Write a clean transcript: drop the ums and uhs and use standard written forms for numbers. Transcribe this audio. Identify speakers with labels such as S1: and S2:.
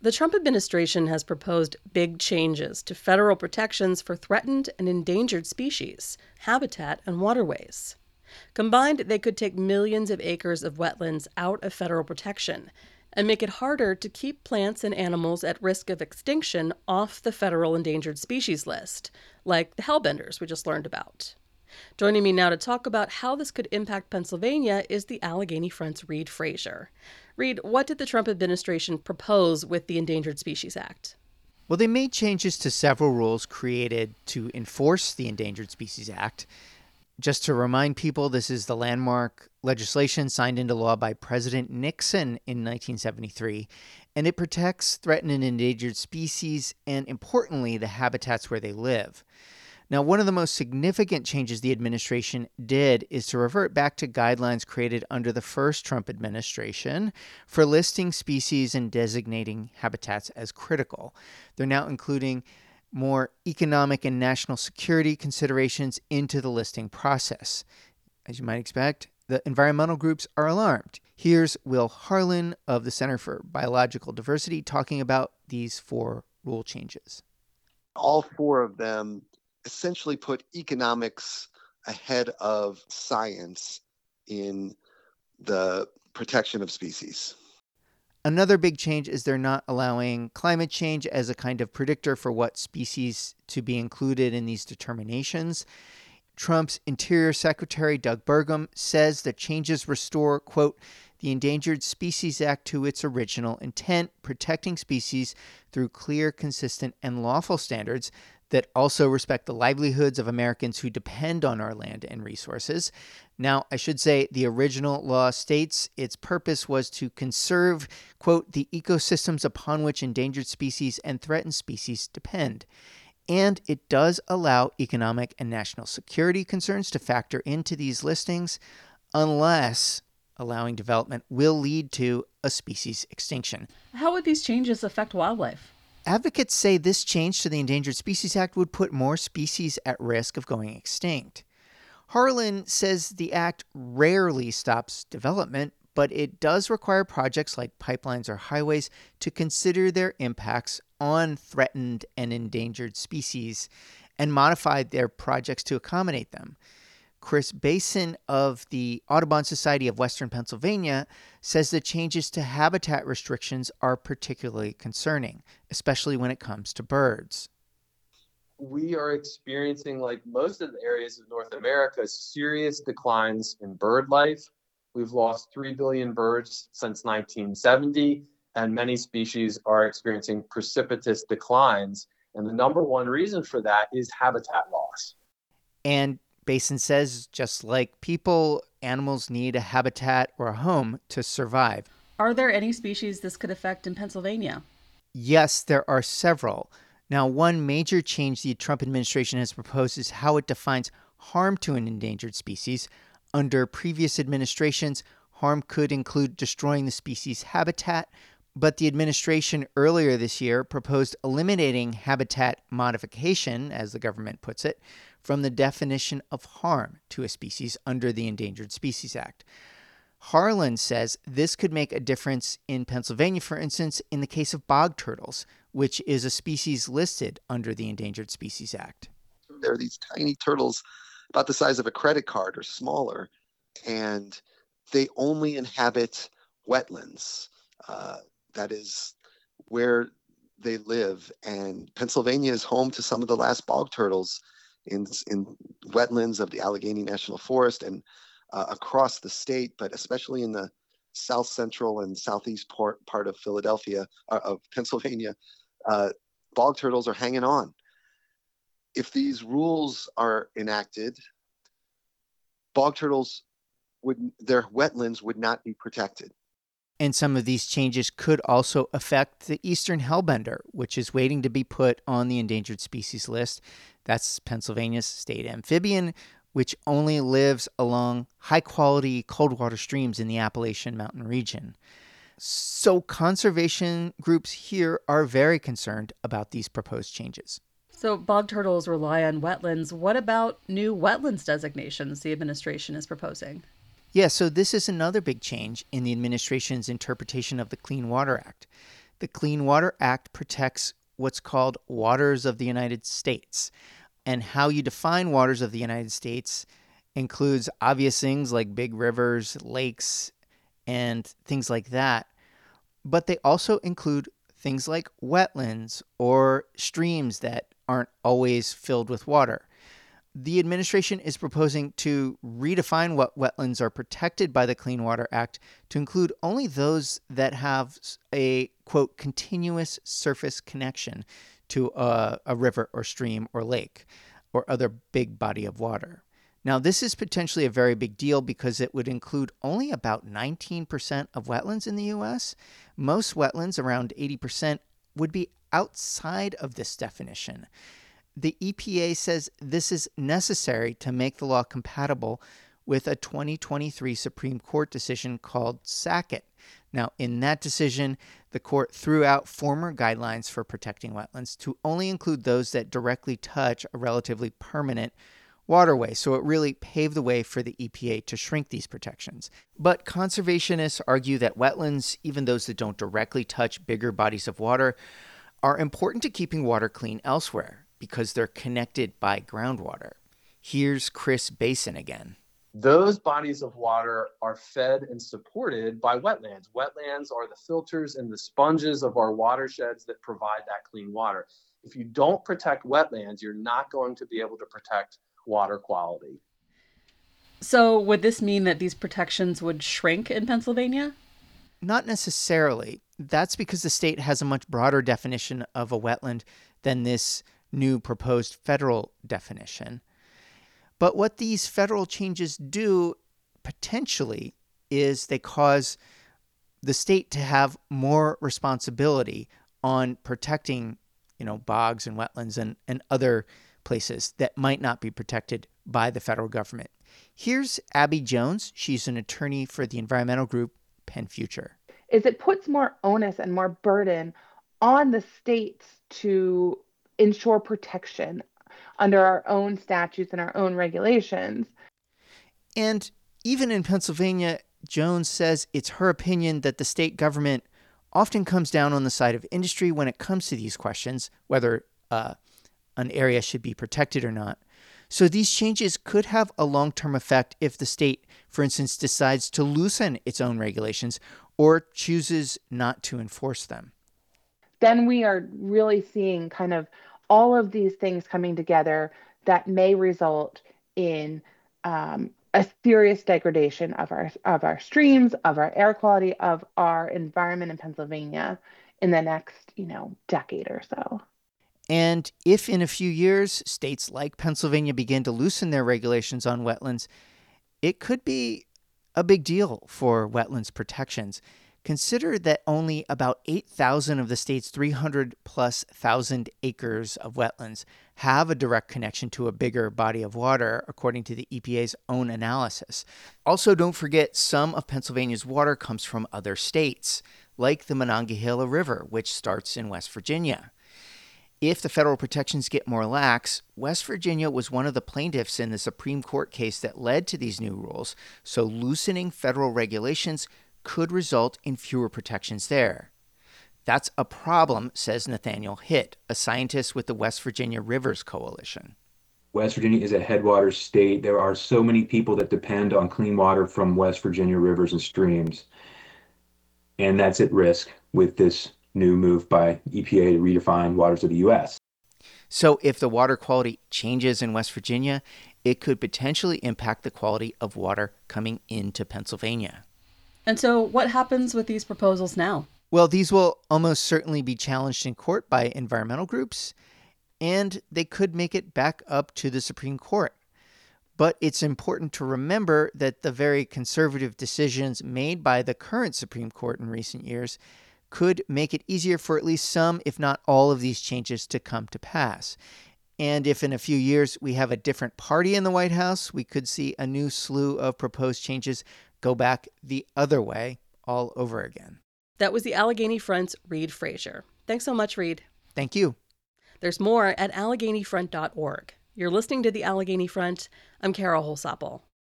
S1: The Trump administration has proposed big changes to federal protections for threatened and endangered species, habitat, and waterways. Combined, they could take millions of acres of wetlands out of federal protection and make it harder to keep plants and animals at risk of extinction off the federal endangered species list, like the hellbenders we just learned about. Joining me now to talk about how this could impact Pennsylvania is the Allegheny Front's Reid Frazier. Reid, what did the Trump administration propose with the Endangered Species Act?
S2: Well, they made changes to several rules created to enforce the Endangered Species Act. Just to remind people, this is the landmark legislation signed into law by President Nixon in 1973, and it protects threatened and endangered species and, importantly, the habitats where they live. Now, one of the most significant changes the administration did is to revert back to guidelines created under the first Trump administration for listing species and designating habitats as critical. They're now including more economic and national security considerations into the listing process. As you might expect, the environmental groups are alarmed. Here's Will Harlan of the Center for Biological Diversity talking about these 4 rule changes.
S3: All 4 of them essentially put economics ahead of science in the protection of species.
S2: Another big change is they're not allowing climate change as a kind of predictor for what species to be included in these determinations. Trump's Interior Secretary Doug Burgum says the changes restore, quote, the Endangered Species Act to its original intent, protecting species through clear, consistent, and lawful standards that also respect the livelihoods of Americans who depend on our land and resources. Now, I should say the original law states its purpose was to conserve, quote, the ecosystems upon which endangered species and threatened species depend. And it does allow economic and national security concerns to factor into these listings, unless allowing development will lead to a species extinction.
S1: How would these changes affect wildlife?
S2: Advocates say this change to the Endangered Species Act would put more species at risk of going extinct. Harlan says the act rarely stops development, but it does require projects like pipelines or highways to consider their impacts on threatened and endangered species and modify their projects to accommodate them. Chris Basin of the Audubon Society of Western Pennsylvania says the changes to habitat restrictions are particularly concerning, especially when it comes to birds.
S4: We are experiencing, like most of the areas of North America, serious declines in bird life. We've lost 3 billion birds since 1970, and many species are experiencing precipitous declines. And the number one reason for that is habitat loss.
S2: And Basin says, just like people, animals need a habitat or a home to survive.
S1: Are there any species this could affect in Pennsylvania?
S2: Yes, there are several. Now, one major change the Trump administration has proposed is how it defines harm to an endangered species. Under previous administrations, harm could include destroying the species' habitat, but the administration earlier this year proposed eliminating habitat modification, as the government puts it, from the definition of harm to a species under the Endangered Species Act. Harlan says this could make a difference in Pennsylvania, for instance, in the case of bog turtles, which is a species listed under the Endangered Species Act.
S3: There are these tiny turtles about the size of a credit card or smaller, and they only inhabit wetlands. That is where they live. And Pennsylvania is home to some of the last bog turtles in wetlands of the Allegheny National Forest and across the state, but especially in the south central and southeast part of Philadelphia, of Pennsylvania, bog turtles are hanging on. If these rules are enacted, bog turtles their wetlands would not be protected.
S2: And some of these changes could also affect the eastern hellbender, which is waiting to be put on the endangered species list. That's Pennsylvania's state amphibian, which only lives along high-quality cold water streams in the Appalachian Mountain region. So conservation groups here are very concerned about these proposed changes.
S1: So bog turtles rely on wetlands. What about new wetlands designations the administration is proposing?
S2: Yeah, so this is another big change in the administration's interpretation of the Clean Water Act. The Clean Water Act protects what's called waters of the United States. And how you define waters of the United States includes obvious things like big rivers, lakes, and things like that. But they also include things like wetlands or streams that aren't always filled with water. The administration is proposing to redefine what wetlands are protected by the Clean Water Act to include only those that have a, quote, continuous surface connection to a river or stream or lake or other big body of water. Now, this is potentially a very big deal because it would include only about 19% of wetlands in the U.S. Most wetlands, around 80%, would be outside of this definition. The EPA says this is necessary to make the law compatible with a 2023 Supreme Court decision called Sackett. Now, in that decision, the court threw out former guidelines for protecting wetlands to only include those that directly touch a relatively permanent waterway. So it really paved the way for the EPA to shrink these protections. But conservationists argue that wetlands, even those that don't directly touch bigger bodies of water, are important to keeping water clean elsewhere because they're connected by groundwater. Here's Chris Basin again.
S4: Those bodies of water are fed and supported by wetlands. Wetlands are the filters and the sponges of our watersheds that provide that clean water. If you don't protect wetlands, you're not going to be able to protect water quality.
S1: So would this mean that these protections would shrink in Pennsylvania?
S2: Not necessarily. That's because the state has a much broader definition of a wetland than this new proposed federal definition. But what these federal changes do potentially is they cause the state to have more responsibility on protecting, bogs and wetlands and other places that might not be protected by the federal government. Here's Abby Jones. She's an attorney for the environmental group Penn Future.
S5: It puts more onus and more burden on the states to ensure protection under our own statutes and our own regulations.
S2: And even in Pennsylvania, Jones says it's her opinion that the state government often comes down on the side of industry when it comes to these questions, whether an area should be protected or not. So these changes could have a long-term effect if the state, for instance, decides to loosen its own regulations or chooses not to enforce them.
S5: Then we are really seeing kind of all of these things coming together that may result in a serious degradation of our streams, of our air quality, of our environment in Pennsylvania in the next, decade or so.
S2: And if in a few years, states like Pennsylvania begin to loosen their regulations on wetlands, it could be a big deal for wetlands protections. Consider that only about 8,000 of the state's 300,000+ acres of wetlands have a direct connection to a bigger body of water, according to the EPA's own analysis. Also, don't forget some of Pennsylvania's water comes from other states, like the Monongahela River, which starts in West Virginia. If the federal protections get more lax, West Virginia was one of the plaintiffs in the Supreme Court case that led to these new rules, so loosening federal regulations could result in fewer protections there. That's a problem, says Nathaniel Hitt, a scientist with the West Virginia Rivers Coalition.
S6: West Virginia is a headwaters state. There are so many people that depend on clean water from West Virginia rivers and streams, and that's at risk with this new move by EPA to redefine waters of the U.S.
S2: So if the water quality changes in West Virginia, it could potentially impact the quality of water coming into Pennsylvania.
S1: And so what happens with these proposals now?
S2: Well, these will almost certainly be challenged in court by environmental groups, and they could make it back up to the Supreme Court. But it's important to remember that the very conservative decisions made by the current Supreme Court in recent years could make it easier for at least some, if not all, of these changes to come to pass. And if in a few years we have a different party in the White House, we could see a new slew of proposed changes go back the other way all over again.
S1: That was the Allegheny Front's Reid Frazier. Thanks so much, Reid.
S2: Thank you.
S1: There's more at AlleghenyFront.org. You're listening to the Allegheny Front. I'm Carol Holsapple.